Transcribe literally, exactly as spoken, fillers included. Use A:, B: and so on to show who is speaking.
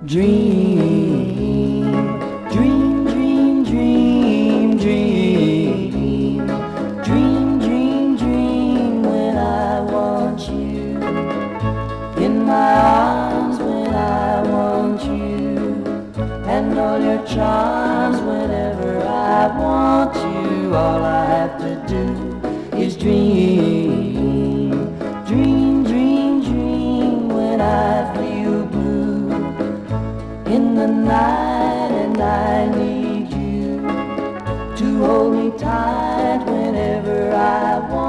A: Dream, dream, dream, dream, dream. Dream, dream, dream when I want you. In my arms when I want you. And all your charms whenever I want you. All I have to do is dream. Dream, dream, dream when I feel blue in the night, and I need you to hold me tight whenever I want.